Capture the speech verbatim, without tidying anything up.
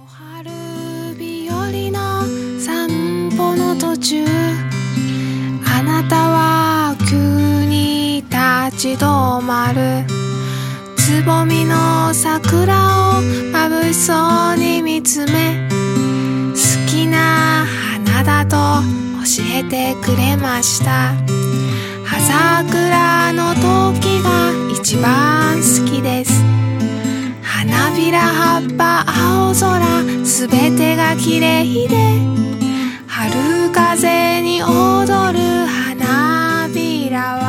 春日和の散歩の途中、あなたは急に立ち止まる。つぼみの桜を眩しそうに見つめ、好きな花だと教えてくれました。葉桜の時が一番好きです。花びら葉っぱ青空すべてが綺麗で、春風に踊る花びらは